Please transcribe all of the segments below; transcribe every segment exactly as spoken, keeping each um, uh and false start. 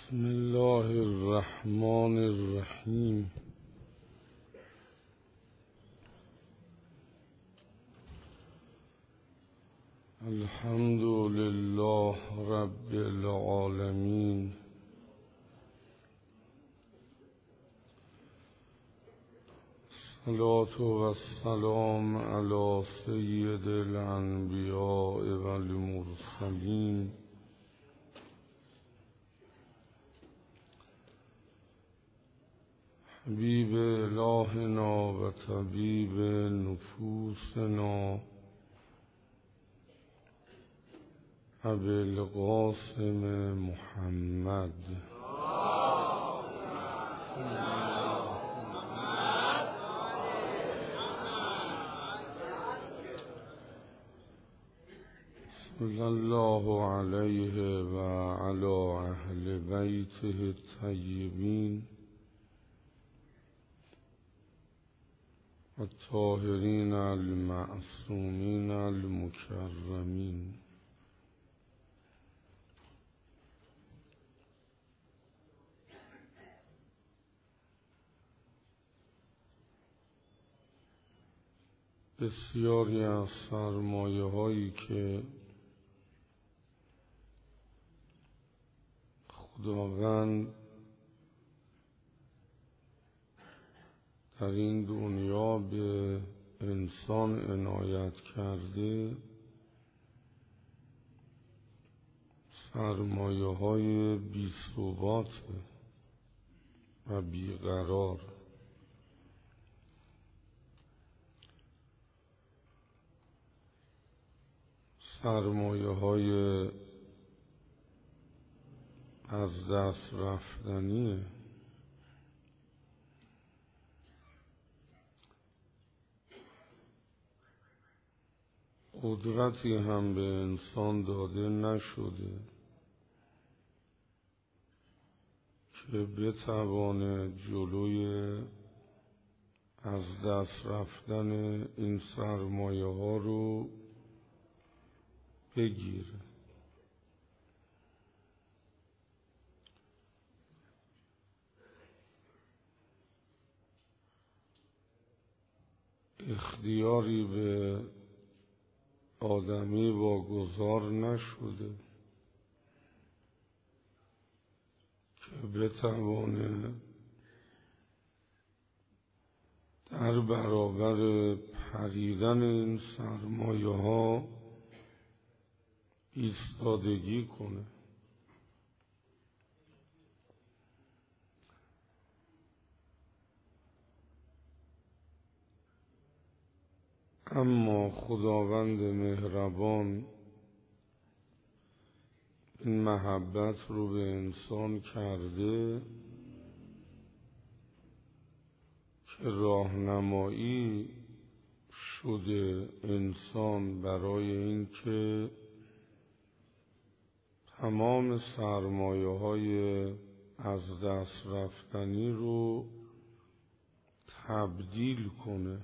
بسم الله الرحمن الرحیم. الحمد لله رب العالمین. الصلاة والسلام علی سید الانبیاء والمرسلین حبیب الهنا و طبیب نفوسنا ابوالقاسم محمد صلی الله علیه و علی اهل بیته الطیبین الطاهرین المعصومین المکرمین. بسیاری از سرمایه هایی که خداوند در این دنیا به انسان عنایت کرده سرمایه های بی ثبات و بیقرار. سرمایه های از دست رفتنیه. قدرتی هم به انسان داده نشده که بتوانه جلوی از دست رفتن این سرمایه ها رو بگیره. اختیاری به آدمی واگذار نشده که بتوانه در برابر پریدن این سرمایه ها ایستادگی کنه. اما خداوند مهربان این محبت رو به انسان کرده که راهنمایی شده انسان برای اینکه تمام سرمایه های از دست رفتنی رو تبدیل کنه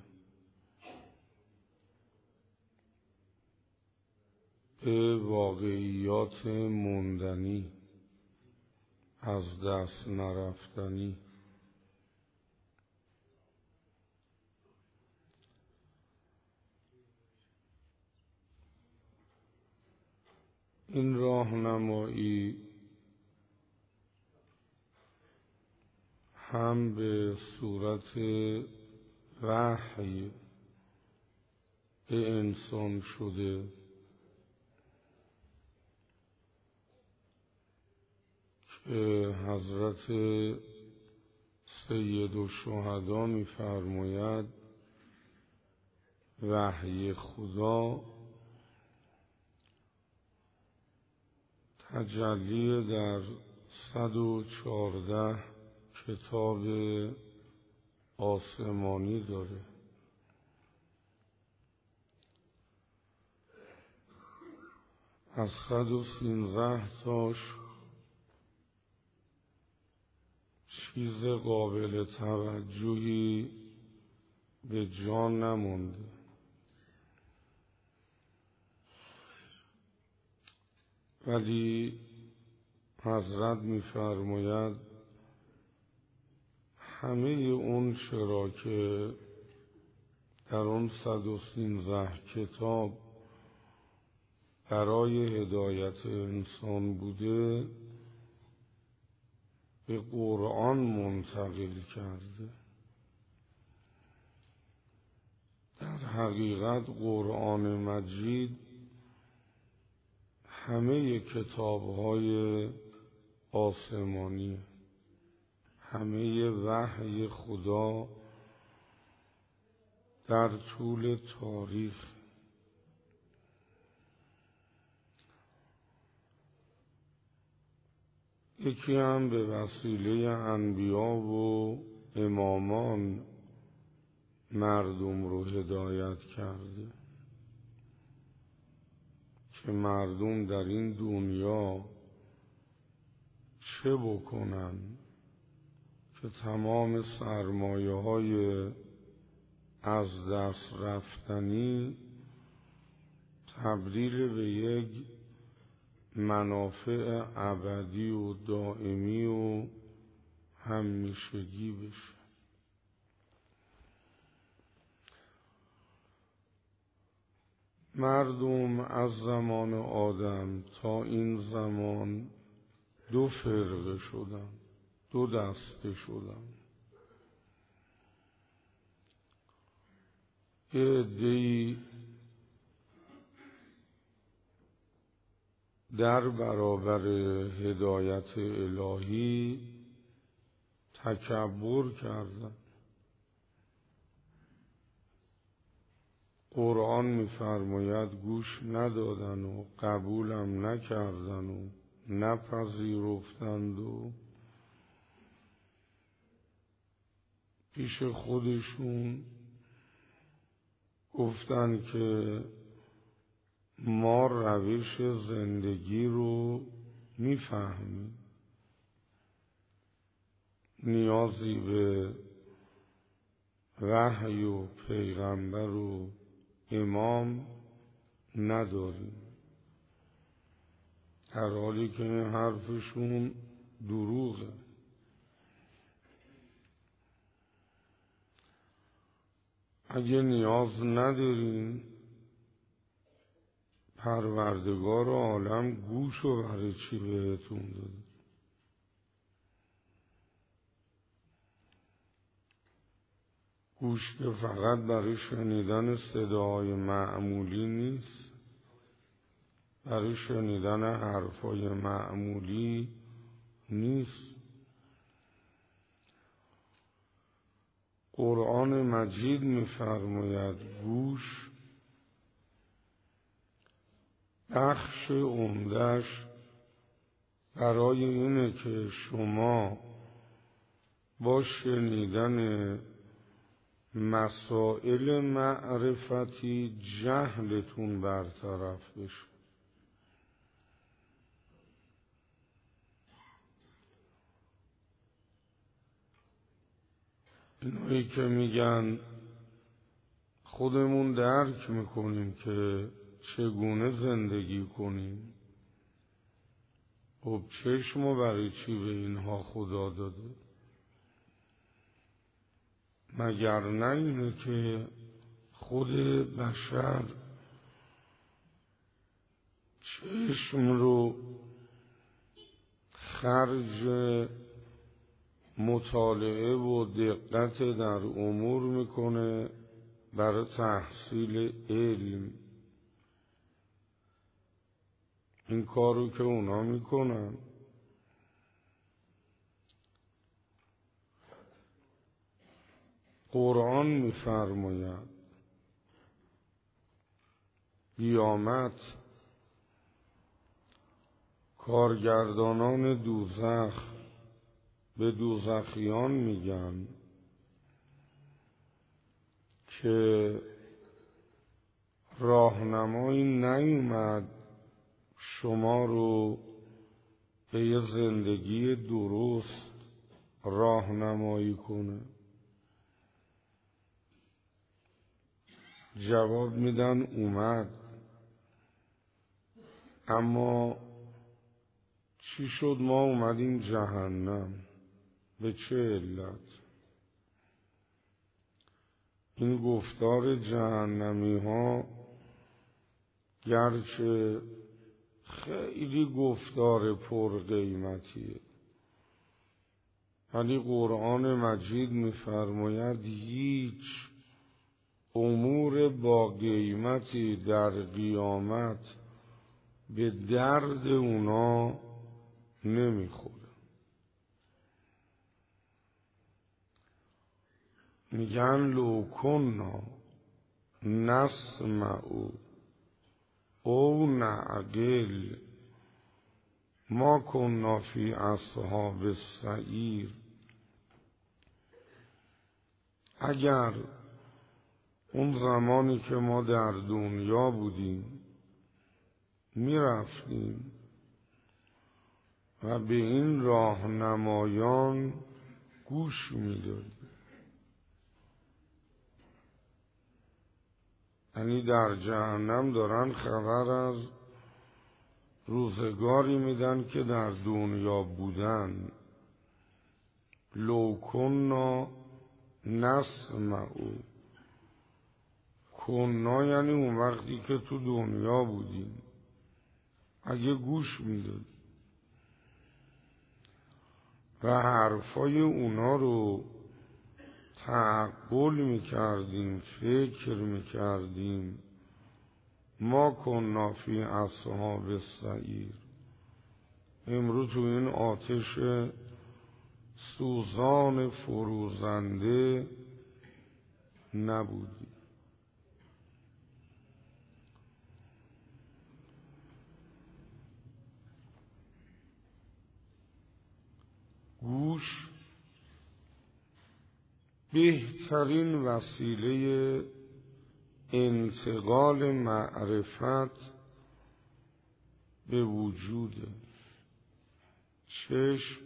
به واقعیات موندنی، از دست نرفتنی. این راهنمایی هم به صورت وحی به انسان شده که حضرت سید الشهدا می فرماید وحی خدا تجلی در صد و چهارده کتاب آسمانی داره. از صد و سینزده تاش چیز قابل توجهی به جان نمونده. ولی حضرت می‌فرماید همه اون چرا که در اون صد و سیزده کتاب برای هدایت انسان بوده به قرآن منتقل کرده. در حقیقت قرآن مجید همه کتاب‌های آسمانی، همه وحی خدا در طول تاریخ. یکی هم به وسیله انبیا و امامان مردم رو هدایت کرده که مردم در این دنیا چه بکنن که تمام سرمایه های از دست رفتنی تبدیل به یک منافع ابدی و دائمی و همیشگی بشه. مردم از زمان آدم تا این زمان دو فرقه شدن، دو دسته شدن. یه عده‌ای در برابر هدایت الهی تکبر کردن، قرآن می‌فرماید گوش ندادن و قبولم نکردن و نپذیرفتند و پیش خودشون گفتن که ما روش زندگی رو میفهمیم، نیازی به وحی و پیغمبر و امام نداریم، در حالی که این حرفشون دروغه. اگه نیاز ندارین پروردگار عالم گوشو برای چی بهتون داده؟ گوش که فقط برای شنیدن صداهای معمولی نیست، برای شنیدن حرفای معمولی نیست. قرآن مجید می‌فرماید گوش بخش عمده‌اش برای اینه که شما با شنیدن مسائل معرفتی جهلتون برطرف بشه. اینایی که میگن خودمون درک میکنیم که چگونه زندگی کنیم، خب چشمو برای چی به اینها خدا داده؟ مگر نه اینه که خود بشر چشم رو خرج مطالعه و دقت در امور میکنه برای تحصیل علم. این کارو که اونا میکنن، قرآن میفرماید قیامت کارگردانان دوزخ به دوزخیان میگن که راهنمایی نیومد شما رو به یه زندگی درست راهنمایی کنه. جواب میدن اومد، اما چی شد ما اومدیم جهنم؟ به چه علت؟ این گفتار جهنمی ها گرچه خیلی گفتار پر قیمتیه، ولی قرآن مجید می‌فرماید هیچ امور با قیمتی در قیامت به درد اونا نمیخوره. میگن لو کنا نسمع او نعقل ما کنا فی اصحاب السعیر. اگر اون زمانی که ما در دنیا بودیم میرفتیم و به این راهنمایان گوش میدادیم، یعنی در جهنم دارن خبر از روزگاری میدن که در دنیا بودن. لو کنا نسمع، کنا یعنی اون وقتی که تو دنیا بودیم اگه گوش میداد و حرفای اونا رو تعقل میکردیم، فکر میکردیم، ما کنا فی اصحاب السعیر، امروز تو این آتش سوزان فروزنده نبودیم. گوش بهترین وسیله انتقال معرفت به وجوده. چشم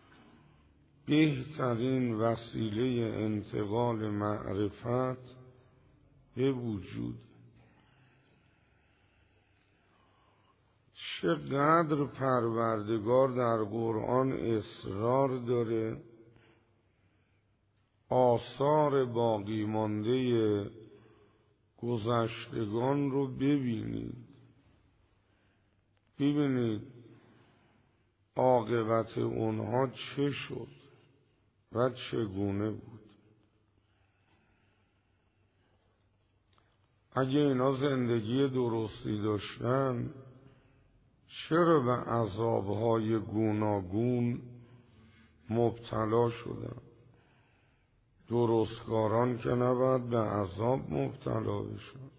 بهترین وسیله انتقال معرفت به وجود. چقدر پروردگار در قرآن اصرار داره آثار باقی مانده گذشتگان رو ببینید، ببینید عاقبت اونها چه شد و چگونه بود. اگه اینا زندگی درستی داشتن چرا به عذابهای گوناگون مبتلا شدن؟ درستکاران که نباید به عذاب مبتلا بشن،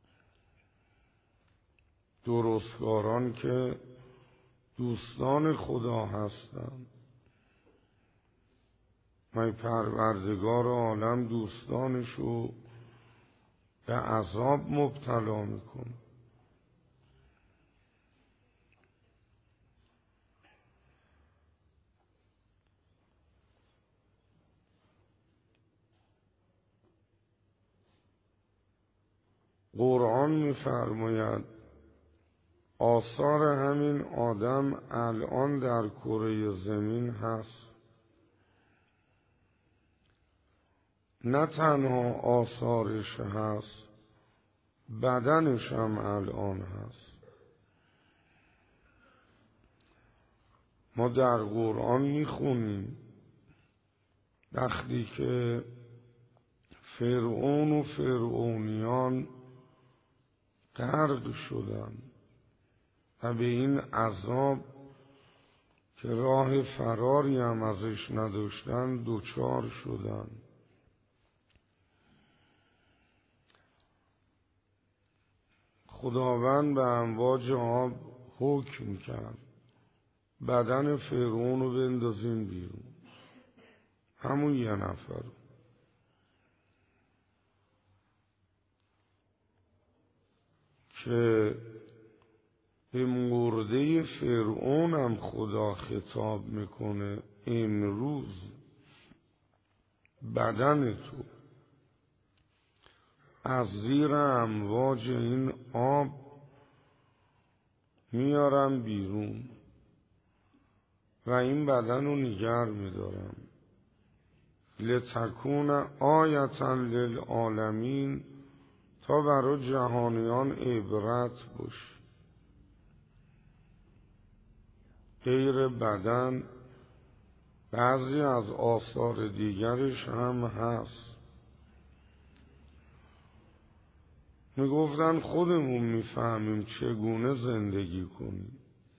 درستکاران که دوستان خدا هستند. ما پروردگار عالم دوستانشو به عذاب مبتلا میکنه. قرآن می‌فرماید آثار همین آدم الان در کره زمین هست. نه تنها آثارش هست، بدنش هم الان هست. ما در قرآن میخونیم وقتی که فرعون و فرعونیان غرق شدن و به این عذاب که راه فراری هم ازش نداشتن دوچار شدن. خداوند به امواج آب حکم کرد بدن فرعون رو بندازیم بیرون، همون یه نفر که به مرده فرعون هم خدا خطاب میکنه امروز بدن تو از زیر امواج این آب میارم بیرون. و این بدن رو نگر می‌دارم لتکون آیةً للعالمین، تا برای جهانیان عبرت باشه. غیر بدن بعضی از آثار دیگرش هم هست. میگفتن خودمون میفهمیم چگونه زندگی کنیم.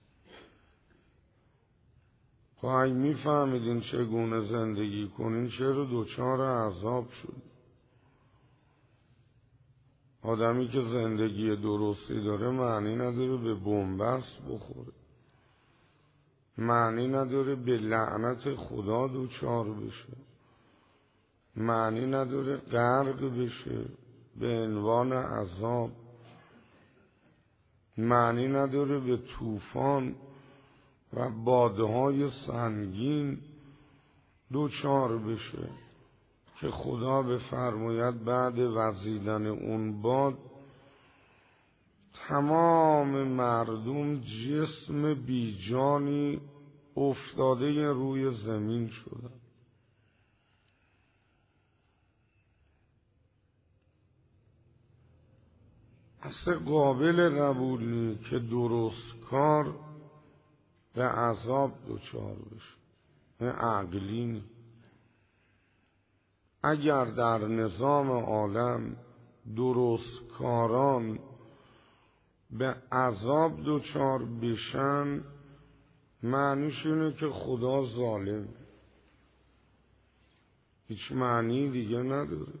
خب اگه میفهمیدین چگونه زندگی کنین، چرا دوچار عذاب شد؟ آدمی که زندگی درستی داره معنی نداره به بنبست بخوره، معنی نداره به لعنت خدا دوچار بشه، معنی نداره غرق بشه به عنوان عذاب، معنی نداره به طوفان و بادهای سنگین دوچار بشه که خدا بفرماید بعد وزیدن اون باد تمام مردم جسم بیجانی افتاده روی زمین شدن. اصلا قابل قبول نیست که درست کار به عذاب دچار بشه. این عقلی نیست. اگر در نظام عالم درست کاران به عذاب دچار بشن، معنیش اینه که خدا ظالم، هیچ معنی دیگه نداره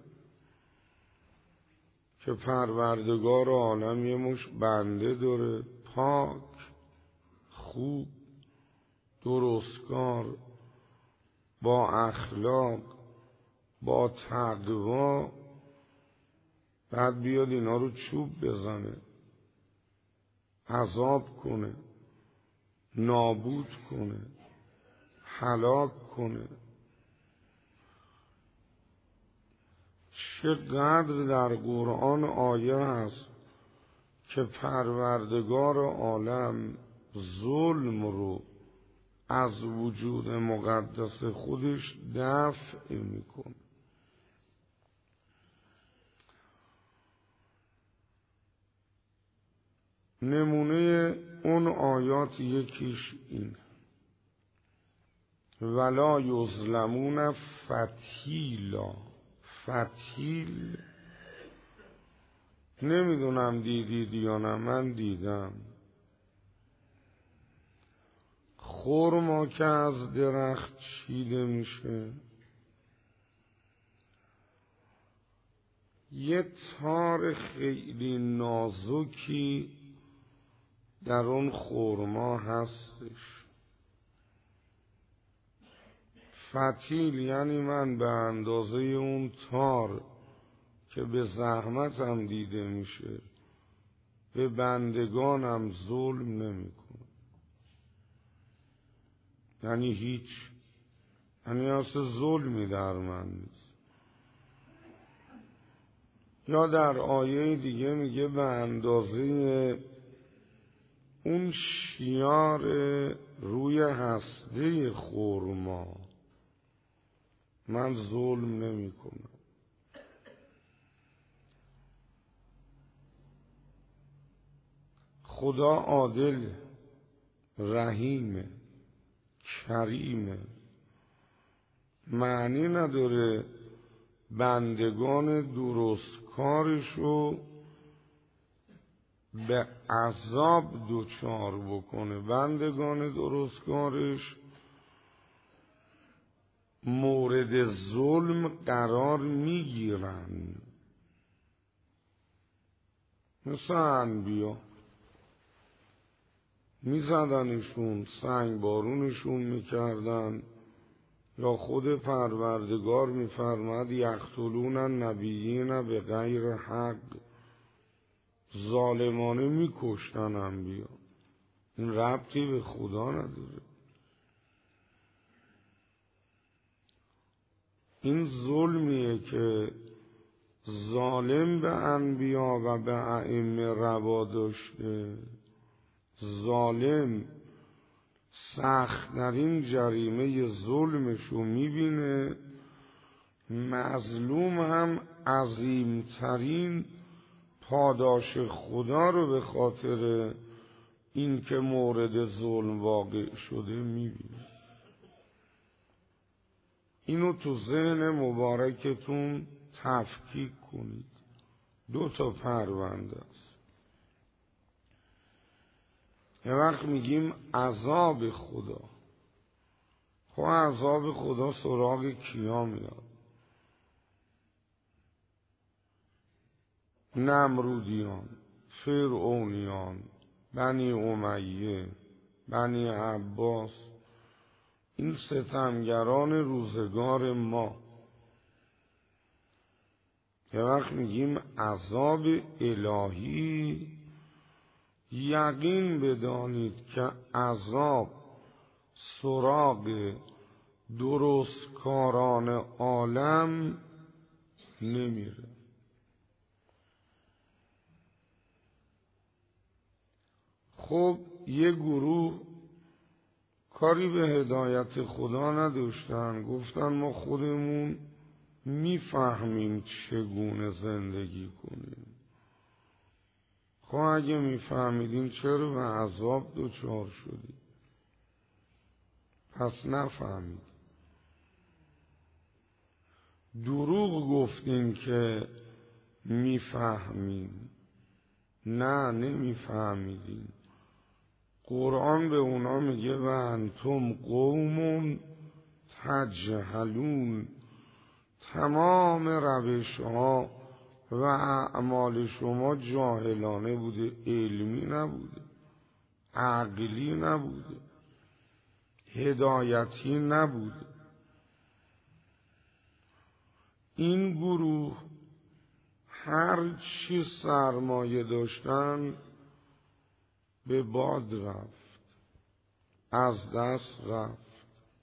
که پروردگار عالم یه مش بنده داره پاک، خوب، درستکار، با اخلاق، با تقوا، بعد بیاد اینا رو چوب بزنه، عذاب کنه، نابود کنه، هلاک کنه. چقدر در قرآن آیه هست که پروردگار عالم ظلم رو از وجود مقدس خودش دفع میکنه. نمونه اون آیات یکیش این: ولا یظلمون فتیلا. فتیل نمیدونم دیدید یا نه، من دیدم. خرما که از درخت چیده میشه، یه تار خیلی نازکی در اون خرما هستش. فتیل یعنی من به اندازه اون تار که به زحمتم دیده میشه به بندگانم ظلم نمیکنه. یعنی هیچ، یعنی اصلا ظلمی در من نیست. یا در آیه دیگه میگه به اندازه اون شیار روی هسته خرما من ظلم نمی کنم. خدا عادل، رحیم، کریم. معنی نداره بندگان درستکارشو به عذاب دوچار بکنه. بندگان درستکارش مورد ظلم قرار میگیرن، مثل انبیا میزدنشون، سنگ بارونشون میکردن، یا خود پروردگار میفرماد یقتلون النبیین به غیر حق، ظالمانه میکشتن انبیا. این ربطی به خدا نداره. این ظلمیه که ظالم به انبیا و به ائمه روا داشته. ظالم سخت‌ترین جریمه ظلمشو میبینه، مظلوم هم عظیمترین پاداش خدا رو به خاطر این که مورد ظلم واقع شده میبینه. اینو تو ذهن مبارکتون تفکیک کنید. دو تا پرونده است. یه وقت میگیم عذاب خدا. خب عذاب خدا سراغ کیا میاد؟ نمرودیان، فرعونیان، بنی امیه، بنی عباس، این ستمگران روزگار ما. یه وقت میگیم عذاب الهی، یقین بدانید که عذاب سراغ درستکاران عالم نمیره. خب یه گروه کاری به هدایت خدا نداشتن، گفتن ما خودمون میفهمیم چگونه زندگی کنیم. خب اگه میفهمیدین چرا به عذاب دچار شدید؟ پس نفهمید. دروغ گفتین که میفهمین، نه نمیفهمیدین. قرآن به اونا میگه و انتم قوم تجهلون، تمام روش ها و اعمال شما جاهلانه بوده، علمی نبوده، عقلی نبوده، هدایتی نبوده. این گروه هر چی سرمایه داشتن به باد رفت، از دست رفت،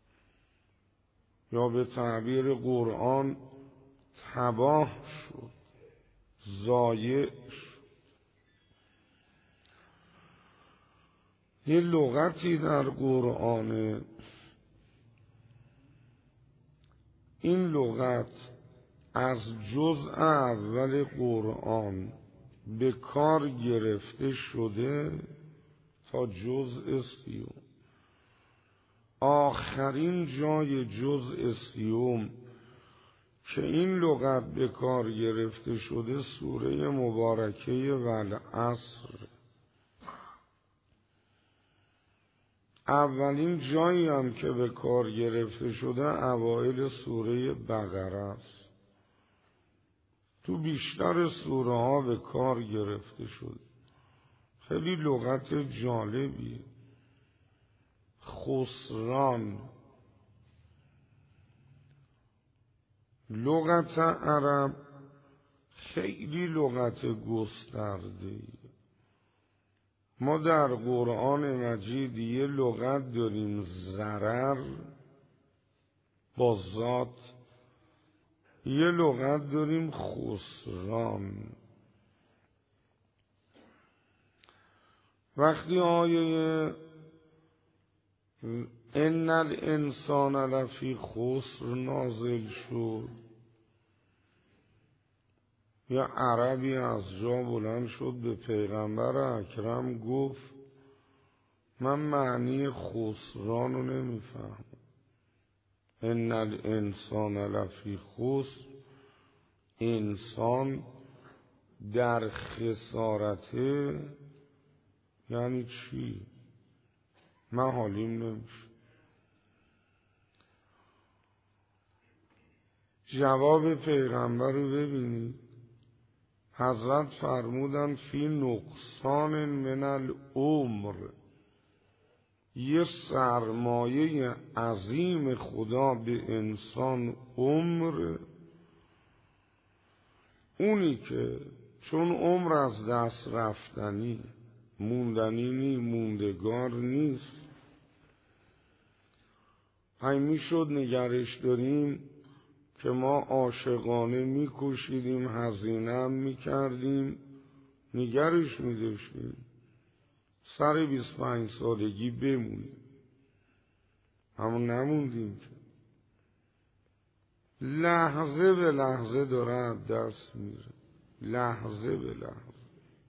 یا به تعبیر قرآن تباه شد، ضایع شد. یه لغتی در قرآن، این لغت از جزء اول قرآن به کار گرفته شده تا جزء سیوم. آخرین جای جزء سیوم که این لغت به کار گرفته شده سوره مبارکه والعصر. اولین جایی هم که به کار گرفته شده اوایل سوره بقره است. تو بیشتر سوره ها به کار گرفته شده. خیلی لغت جالبیه. خسران، لغت عرب خیلی لغت گسترده‌ای. ما در قرآن مجید یه لغت داریم ضرر با ذات، یه لغت داریم خسران. وقتی آیه ان الانسان لفی خسر نازل شد، یا عربی از جا بلند شد به پیغمبر اکرم گفت من معنی خسران رو نمیفهمم. ان الانسان لفی خسر، انسان در خسارته یعنی چی؟ من حالیم نمیشه. جواب پیغمبر رو ببینید. حضرت فرمودن فی نقصان من العمر، یه سرمایه عظیم خدا به انسان عمر، اونی که چون عمر از دست رفتنی موندنی نی موندگار نیست، های میشد نگرش داریم که ما عاشقانه میکشیدیم، هزینه هم میکردیم، نگرش میداشتیم، سر بیست و پنج سالگی بمونیم. همون نموندیم که لحظه به لحظه داره از دست میره، لحظه به لحظه.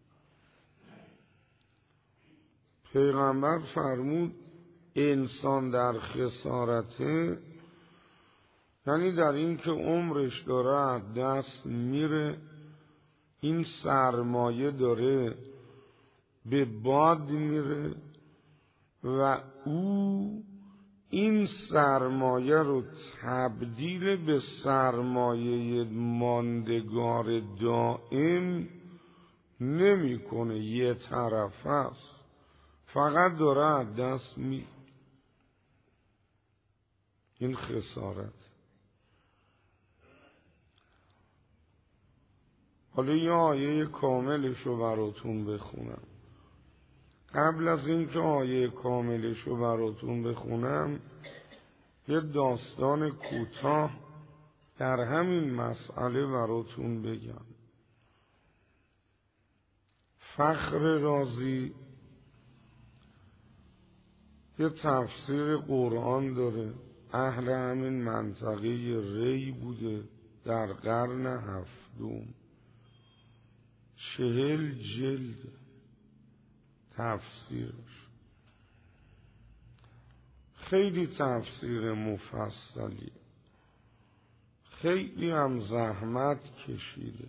پیغمبر فرمود انسان در خسارته، یعنی در این که عمرش داره از دست میره، این سرمایه داره به باد میره و او این سرمایه رو تبدیل به سرمایه ماندگار دائم نمیکنه، یه طرف است، فقط داره از دست می. این خسارت. حالا یه آیه کاملش رو براتون بخونم. قبل از اینکه آیه کاملش رو براتون بخونم یه داستان کوتاه در همین مسئله براتون بگم. فخر رازی یه تفسیر قرآن داره، اهل همین منطقه ری بوده در قرن هفتم، چهل جلد تفسیرش، خیلی تفسیر مفصلی، خیلی هم زحمت کشیده،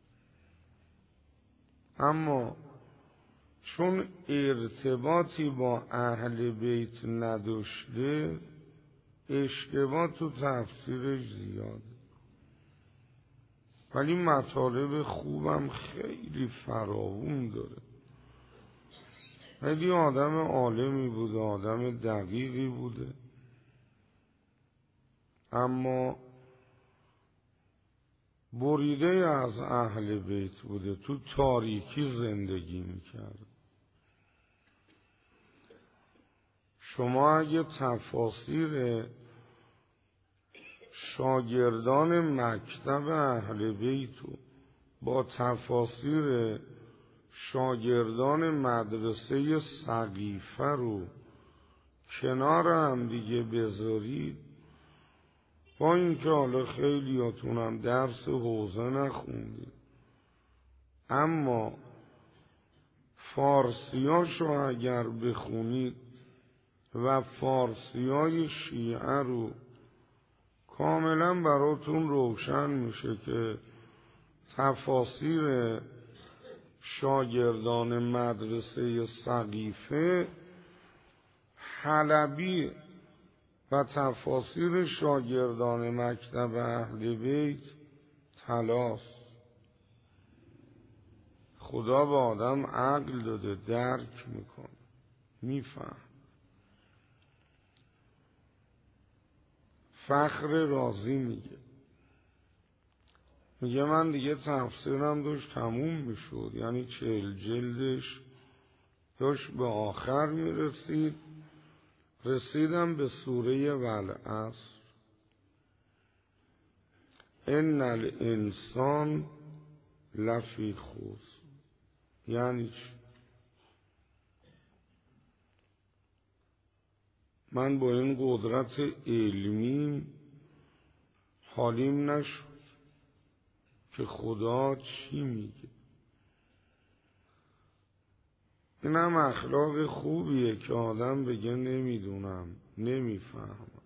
اما چون ارتباطی با اهل بیت نداشته اشتباه تو تفسیرش زیاده، ولی مطالب خوبم خیلی فراوون داره. خیلی آدم عالمی بوده، آدم دقیقی بوده، اما بریده از اهل بیت بوده، تو تاریکی زندگی میکرد. شما اگه تفاسیر شاگردان مکتب اهل بیتو با تفاسیر شاگردان مدرسه سقیفه رو کنار هم دیگه بذارید، با اینکه حالا خیلیاتونم درس حوزه نخوندید، اما فارسیاشو اگر بخونید و فارسیای شیعه رو کاملا براتون روشن میشه که تفاسیر شاگردان مدرسه سقیفه حلبی و تفاسیر شاگردان مکتب اهل بیت طلاست. خدا به آدم عقل داده، درک میکنه، میفهم. فخر رازی میگه میگه من دیگه تفسیرم داشت تموم میشد، یعنی چهل جلدش داشت به آخر میرسید، رسیدم به سوره والعصر. ان الانسان لفی خسر. یعنی چی؟ من با این قدرت علمی حالیم نشد که خدا چی میگه. این هم اخلاق خوبیه که آدم بگه نمیدونم، نمیفهمم،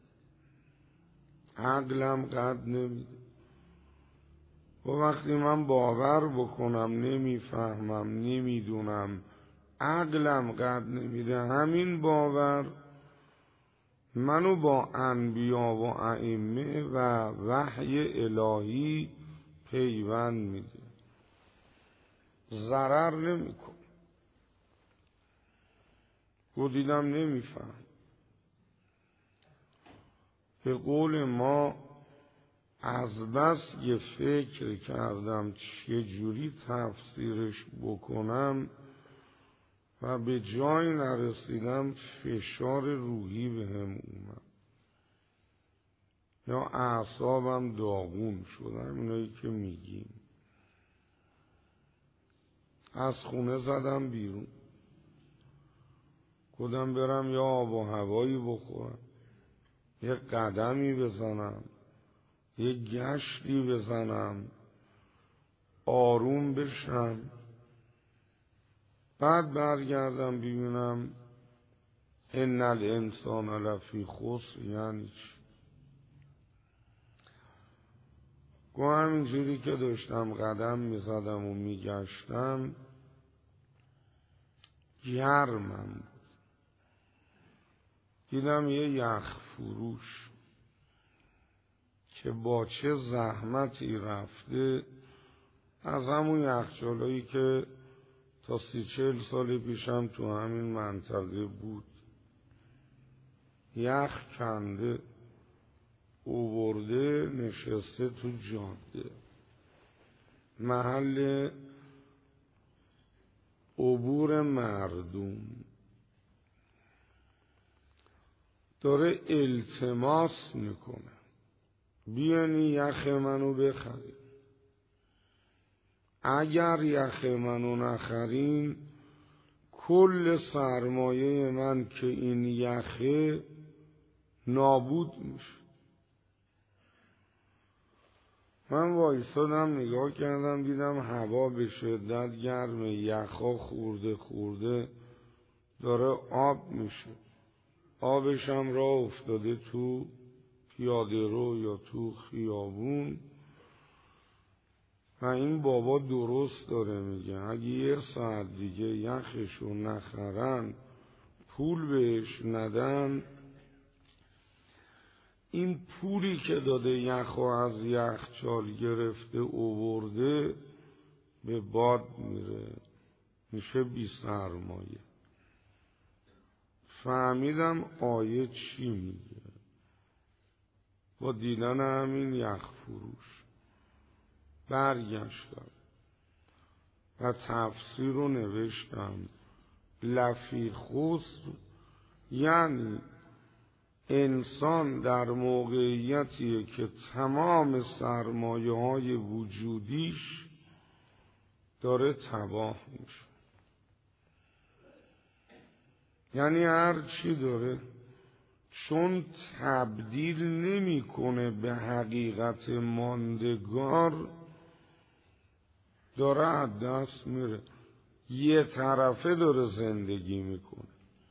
عقلم قد نمیده. و وقتی من باور بکنم نمیفهمم، نمیدونم، عقلم قد نمیده، همین باور منو با انبیا و ائمه و وحی الهی پیوند میده، ضرر نمیکن. و دیدم نمیفهم. به قول ما از بس یه فکر کردم چجوری تفسیرش بکنم و به جای نرسیدم، فشار روحی به هم اومد یا اعصابم داغون شدم. اینایی که میگیم از خونه زدم بیرون، گفتم برم یا آب و هوایی بخورم یه قدمی بزنم، یه گشتی بزنم، آروم بشم، بعد برگردم ببینم ان الانسان لفی خسر یعنی چی. گو همینجوری که داشتم قدم میزدم و میگشتم گرمم بود. دیدم یه یخ فروش که با چه زحمتی رفته از همون یخچالایی که تا سی چهل سال پیشم تو همین منطقه بود یخ کنده اوورده نشسته تو جاده، محل عبور مردم، داره التماس میکنه بیانی یخ منو بخرید، اگر یخ منو نخرین کل سرمایه من که این یخه نابود میشه. من وایسادم نگاه کردم دیدم هوا به شدت گرمه، یخا خورده خورده داره آب میشه، آبشم راه افتاده تو پیاده رو یا تو خیابون و این بابا درست داره میگه اگه یه ساعت دیگه یخشو نخرن پول بهش ندن این پولی که داده یخو از یخچال گرفته اوورده به باد میره، میشه بی سرمایه. فهمیدم آیه چی میگه با دیدن همین یخ فروش. برگشتم و تفسیر رو نوشتم. لفی خسر یعنی انسان در موقعیتیه که تمام سرمایه های وجودیش داره تباه میشه، یعنی هر چی داره چون تبدیل نمیکنه به حقیقت ماندگار داره از دست میره، یه طرفه داره زندگی میکنه.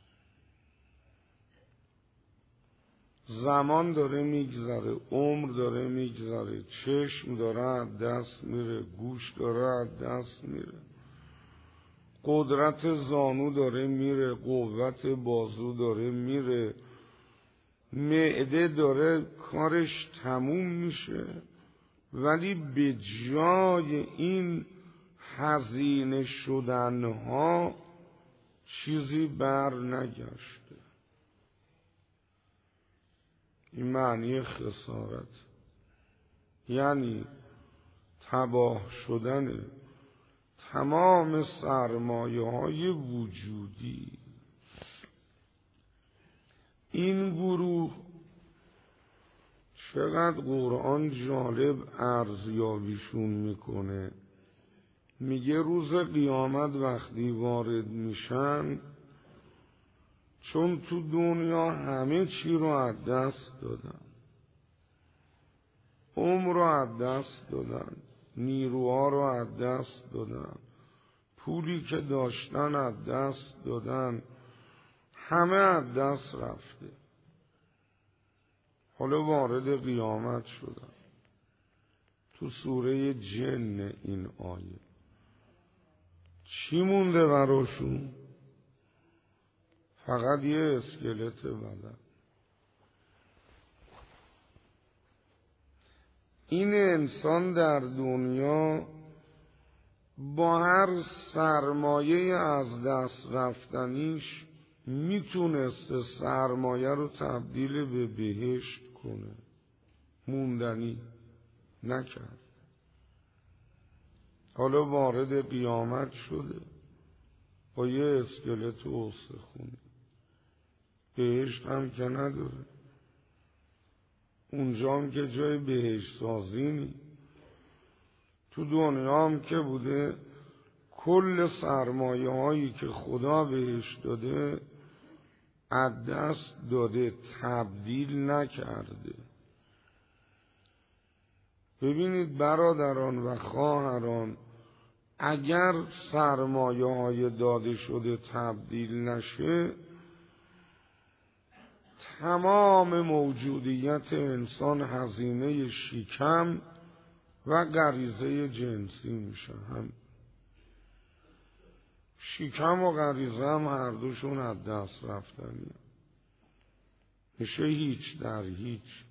زمان داره میگذره، عمر داره میگذره، چشم داره از دست میره، گوش داره از دست میره، قدرت زانو داره میره، قوت بازو داره میره، معده داره کارش تموم میشه، ولی به جای این هزینه شدنها چیزی بر نگشته. این معنی خسارت، یعنی تباه شدن تمام سرمایه های وجودی. این گروه چقدر قرآن جالب ارزیابیشون میکنه. میگه روز قیامت وقتی وارد میشن چون تو دنیا همه چی رو از دست دادن، عمر رو از دست دادن، نیروها رو از دست دادن، پولی که داشتن از دست دادن، همه از دست رفته. حالا وارد قیامت شدن. تو سوره جن این آیه چی مونده براشون؟ فقط یه اسکلت بدن. این انسان در دنیا با هر سرمایه از دست رفتنیش میتونسته سرمایه رو تبدیل به بهشت کنه، موندنی نکرد. حالا وارد قیامت شده با یه اسکلت و استخونی، بهشت هم که نداره، اونجا هم که جای بهشت سازی نی. تو دنیا هم که بوده کل سرمایه هایی که خدا بهش داده از دست داده، تبدیل نکرده. ببینید برادران و خواهران، اگر سرمایه های داده شده تبدیل نشه، تمام موجودیت انسان هزینه شکم و غریزه جنسی میشه. هم شکم و غریزه هم هر دوشون از دست رفتنی، میشه هیچ در هیچ.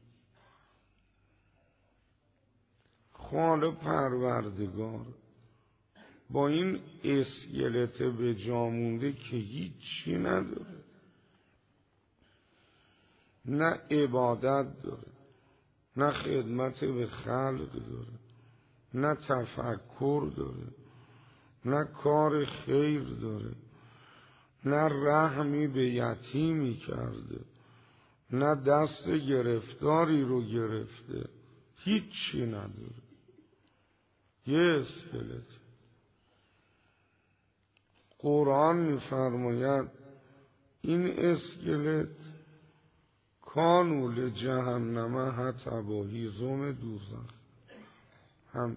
خالق پروردگار با این اسکلت به جا مونده که هیچی نداره، نه عبادت داره، نه خدمت به خلق داره، نه تفکر داره، نه کار خیر داره، نه رحمی به یتیمی کرده، نه دست گرفتاری رو گرفته، هیچی نداره، یه اسکلت. قرآن می‌فرماید این اسکلت کانوا لجهنم حطبا، هیزم دوزخ. هم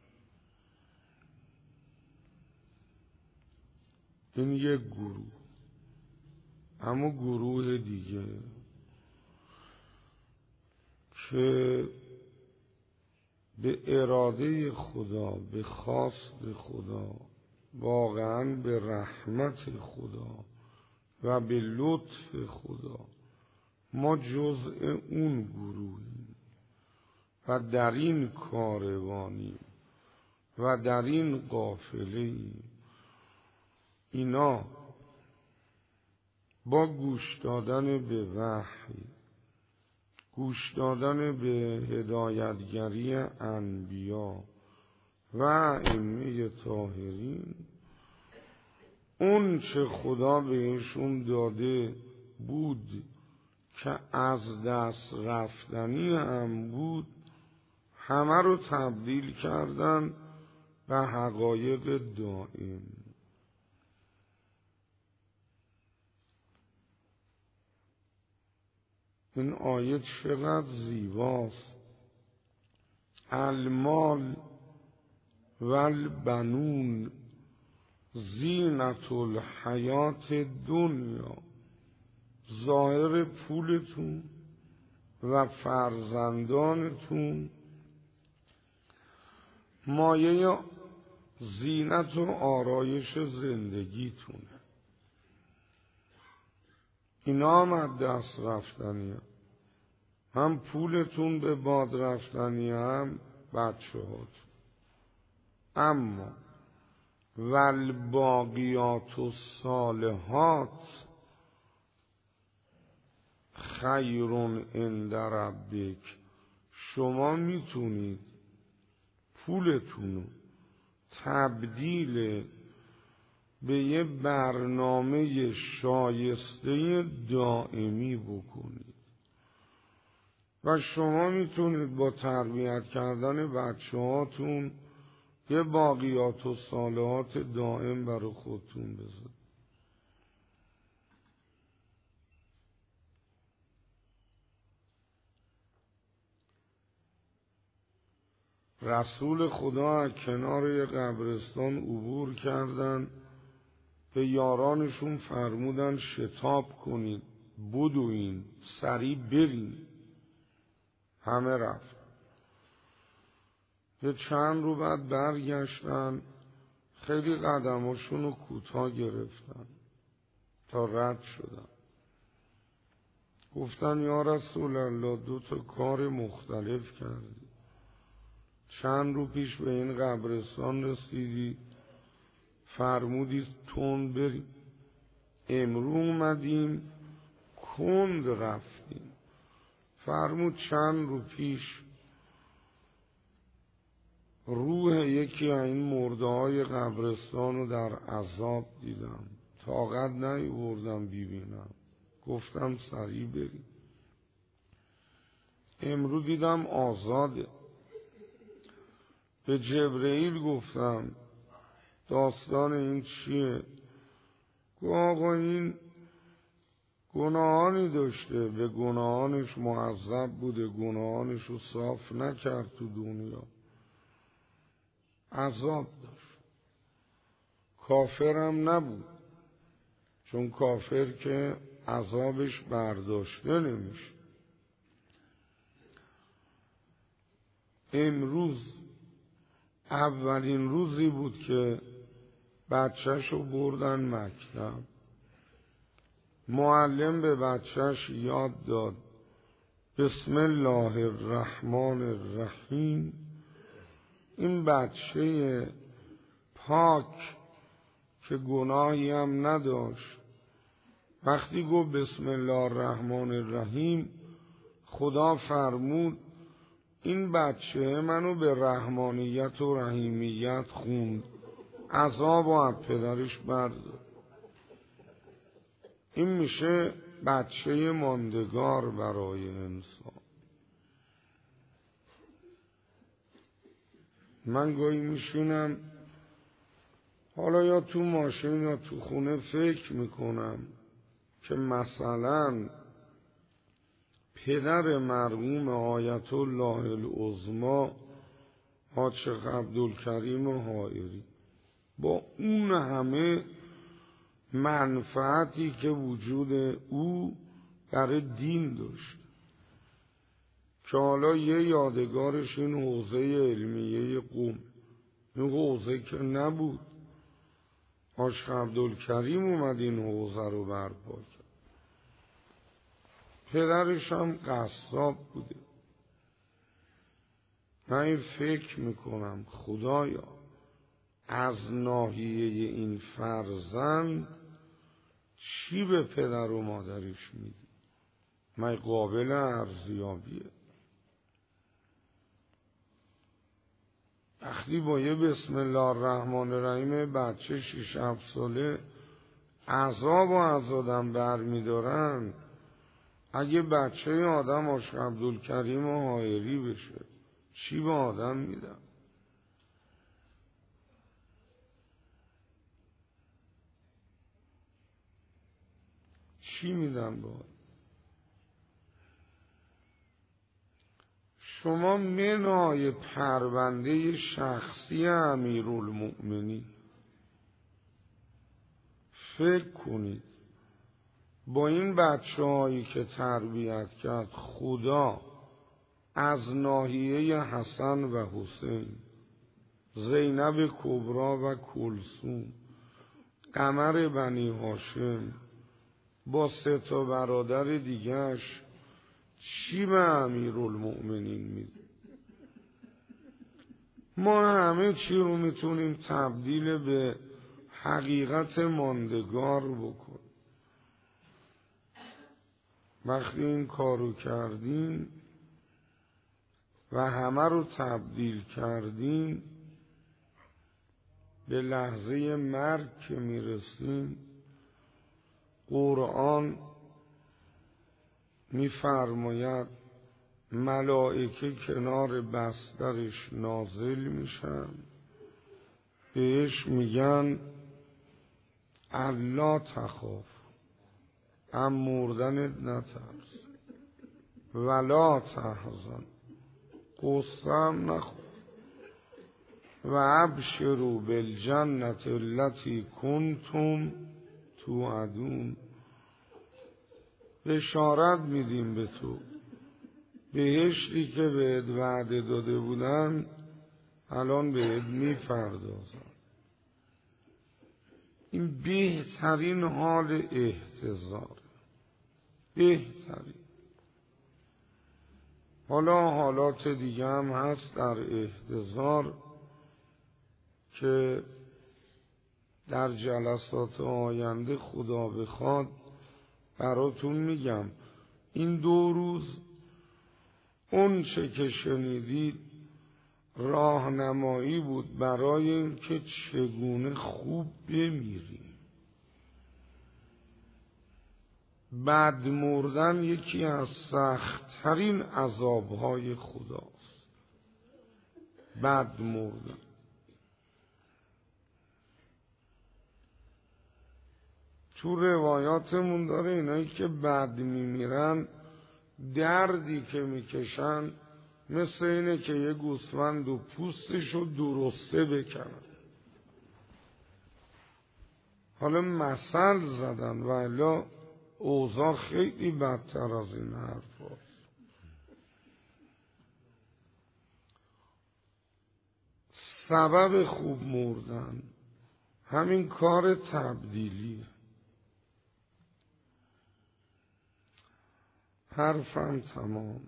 این یک گروه. اما گروه دیگه که به اراده خدا، به خواست خدا، واقعا به رحمت خدا و به لطف خدا ما جزء اون گروهیم و در این کاروانیم و در این قافله‌ایم. اینا با گوش دادن به وحی، گوش دادن به هدایتگری انبیا و ائمه طاهرین، اون چه خدا بهشون داده بود که از دست رفتنی هم بود، همه رو تبدیل کردن به حقایق دائم. این آیه چقدر زیباست. المال والبنون زینت الحیات دنیا. ظاهر پولتون و فرزندانتون مایه زینت و آرایش زندگیتونه. اینا هم از دست رفتنی هم. هم پولتون به باد رفتنی هم بچه هات. اما والباقیات الصالحات خیرون عند ربک. شما میتونید پولتونو تبدیل به یه برنامه شایسته دائمی بکنید و شما میتونید با تربیت کردن بچه هاتون یه باقیات و صالحات دائم برای خودتون بذارید. رسول خدا از کنار یه قبرستان عبور کردن، به یارانشون فرمودن شتاب کنید، بدوین، سریع برین. همه رفت. یه چند رو بعد برگشتن، خیلی قدماشون رو کوتاه گرفتن تا رد شدن. گفتن یا رسول الله دو تا کار مختلف کردی. چند رو پیش به این قبرستان رسیدی، فرمودی تند بریم. امرو اومدیم کند رفتیم. فرمود چند رو پیش روح یکی از این مرده های قبرستان رو در عذاب دیدم، طاقت نیاوردم ببینم، گفتم سریع بریم. امرو دیدم آزاده. به جبرئیل گفتم داستان این چیه؟ گفت آقا این گناهانی داشته، به گناهانش معذب بوده، گناهانش رو صاف نکرد تو دنیا، عذاب داشت. کافرم نبود، چون کافر که عذابش برداشته نمیشه. امروز اولین روزی بود که بچه‌شو بردن مکتب. معلم به بچه‌ش یاد داد بسم الله الرحمن الرحیم. این بچه پاک که گناهی هم نداشت، وقتی گفت بسم الله الرحمن الرحیم، خدا فرمود این بچه منو به رحمانیت و رحیمیت خوند، عذاب و از پدرش برداشت. این میشه بچه ماندگار برای انسان. من گاهی میشینم حالا یا تو ماشین یا تو خونه فکر میکنم که مثلا پدر مرحوم آیت الله العظمی حاج عبدالکریم حائری با اون همه منفعتی که وجود او برای دین داشت، که حالا یه یادگارش این حوزه علمیه قم، این حوزه که نبود، حاج عبدالکریم اومد این حوزه رو برپا کرد. پدرش هم قصاب بوده. من این فکر میکنم خدایا از ناحیه این فرزند چی به پدر و مادرش میدی؟ من قابل ارزیابیه. وقتی با یه بسم الله الرحمن الرحیم بچه شش هفت ساله عذاب و از آدم بر میدارن، اگه بچه آدم حاج عبدالکریم و حائری بشه چی به آدم میدن؟ چی میدن با؟ شما منهای پرونده شخصی امیرالمؤمنین فکر کنید با این بچه هایی که تربیت کرد خدا از ناحیه حسن و حسین، زینب کبرا و کلثوم، قمر بنی هاشم با سه تا برادر دیگرش چی به امیرالمؤمنین میده؟ ما همه چی رو میتونیم تبدیل به حقیقت ماندگار بکنیم. وقتی این کارو کردیم و همه رو تبدیل کردیم، به لحظه مرگ که میرسیم قرآن میفرماید ملائکه کنار بسترش نازل میشن، بهش میگن الا تخاف، ام مردنت نترس، ولا تحزن، قصه هم نخور، و ابشروا بالجنة التي کنتم توعدون. بشارت میدیم به تو بهشتی که بهت وعده داده بودن الان بهت میپردازن. این بهترین حال احتضار، بهترین. حالا حالات دیگه هم هست در احتضار که در جلسات آینده خدا بخواد براتون میگم. این دو روز اون چه که شنیدید راهنمایی بود برای این که چگونه خوب بمیریم. بد مردن یکی از سخت‌ترین عذابهای خداست. بد مردن. تو روایاتمون داره اینایی که بعد میمیرن دردی که میکشن مثل اینه که یه گوسفند و پوستشو درسته بکنن. حالا مثل زدن و الا اوضاع خیلی بدتر از این حرف هست. سبب خوب مردن همین کار تبدیلیه. حرفم تمام.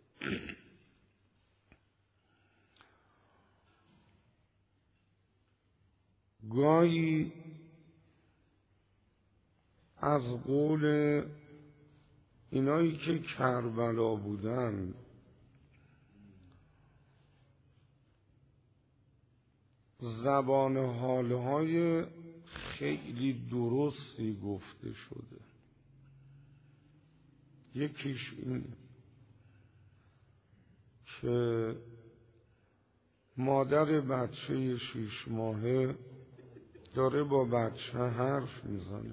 گاهی از قول اینایی که کربلا بودن زبان حالهای خیلی درستی گفته شده. یکیش این که مادر بچه شیش ماهه داره با بچه حرف میزنه.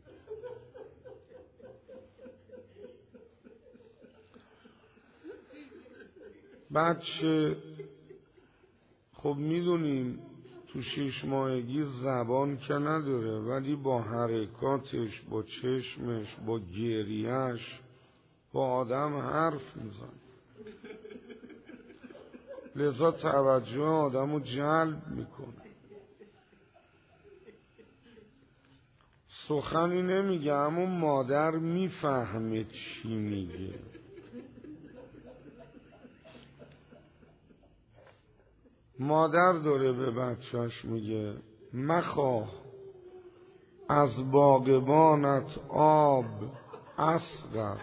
بچه خب میدونیم تو شیش ماهگی زبان که نداره، ولی با حرکاتش، با چشمش، با گریهش با آدم حرف میزنه. لذا توجه آدم رو جلب میکنه. سخنی نمیگه اما مادر میفهمه چی میگه. مادر داره به بچهش میگه مخواه از باغبانت آب اصغر،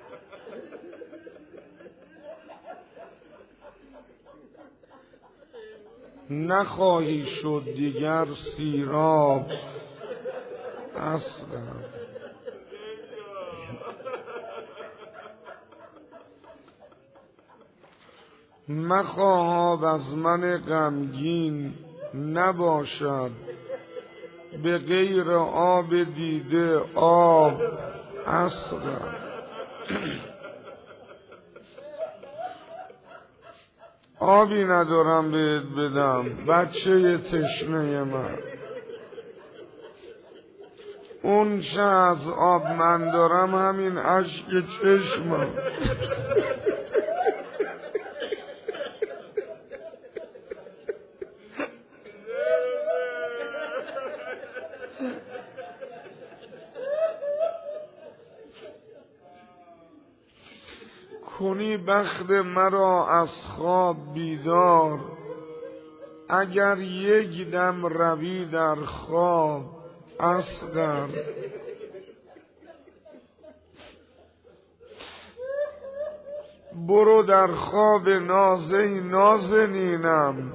نخواهی شد دیگر سیراب اصغر. مخواه آب از من غمگین نباشد، به غیر آب دیده آب اصغر. آبی ندارم بهت بدم بچه تشنه من، اون چه از آب من دارم همین اشک چشمم. کنی بخت مرا از خواب بیدار، اگر یک دم روی در خواب اصغر. برو در خواب نازی نازنینم،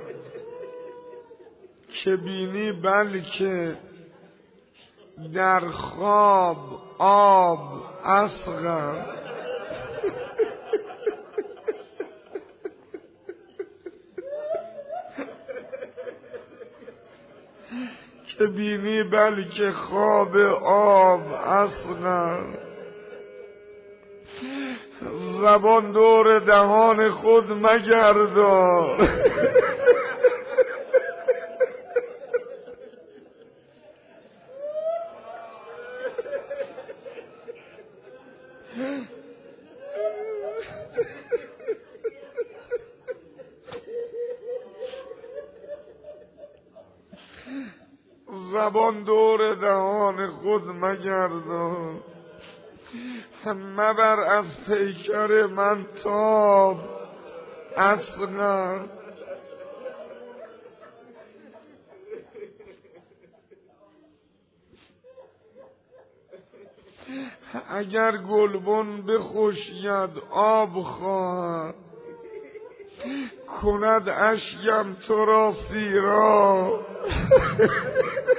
که بینی بلکه در خواب آب اصغر. که بینی بلکه خواب آب اصغر. زبان دور دهان خود مگردان، زبان دور دهان خود مگردان. مبر از پیکر من تاب اصغر. اگر گلبن بخشید آب خواهد، کند اشکم تو را سیراب.